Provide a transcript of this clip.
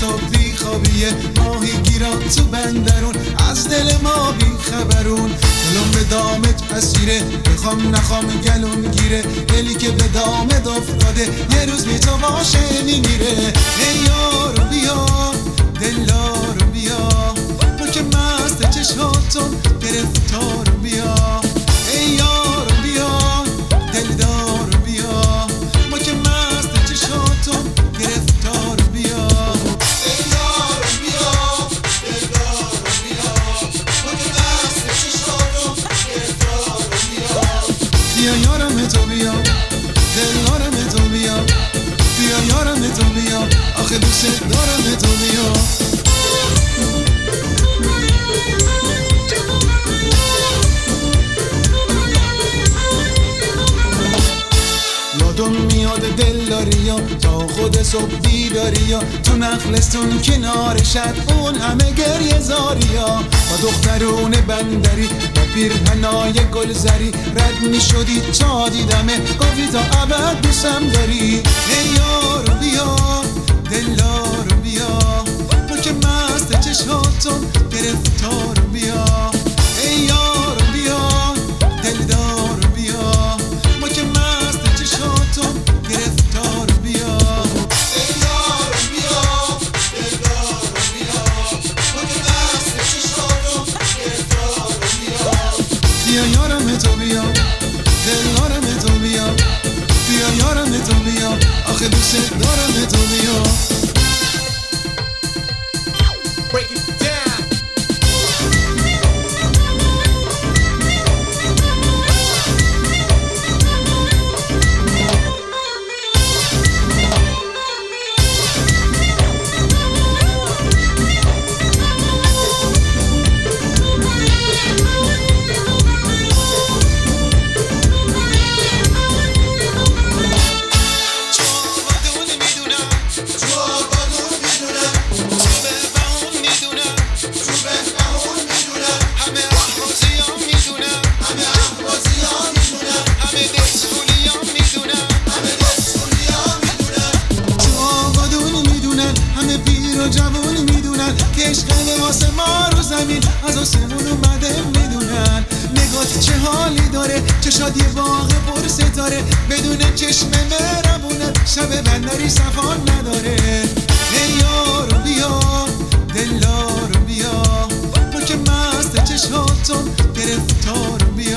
صبح بی خوابیه، ماهی گیران تو بندرون، از دل ما بی خبرون. دلم به دامت اسیره، بخوام نخوام گلون گیره، دلی که به دامت افتاده یه روز بی تو باشه میمیره. ای یارو بیا، دلدارو بیا، ما که مست چشماتون گرفتارو بیا. ای یارو بیا، دلدارو بیا، ما که مست چشماتون گرفتارو بیا. ای یارو بیا، دلدارو بیا، ما که مست چشماتون گرفتارو بیا. بیا یارم تو بیا، دلدارم تو بیا، بیا یارم تو بیا، آخه دوست دارم تو بیا. یادم میاد دلداریا، تا خود صبح بیداریا، تو نخلستون کنار شد اون همه گریه زاریا. با دخترون بندری با پیرهنای گلزری رد میشدی تا دیدمه، گفتی تا ابد دوستم داری. ای یارو بیا، دلدارو بیا، ما که مست چشماتون گرفتارو بیا. ای یارو بیا، دلدارو بیا، ما که مست چشماتون گرفتارو بیا. ای یارو بیا، دلدارو بیا، ما که مست چشماتون گرفتارو بیا. بیا یارم تو بیا، دلدارم تو بیا، بیا یارم تو بیا، آخه دوست دارم تو بیا. Break it down. جوون میدونن که عشق واسه ما رو زمین از آسمون اومده میدونن. نگات چه حالی داره، چشات یه باغ پر ستاره، بدون چشم مهربونه شب بندری صفا نداره. ای یارو بیا، دلدارو بیا، ما که مست چشاتون گرفتارو بیا.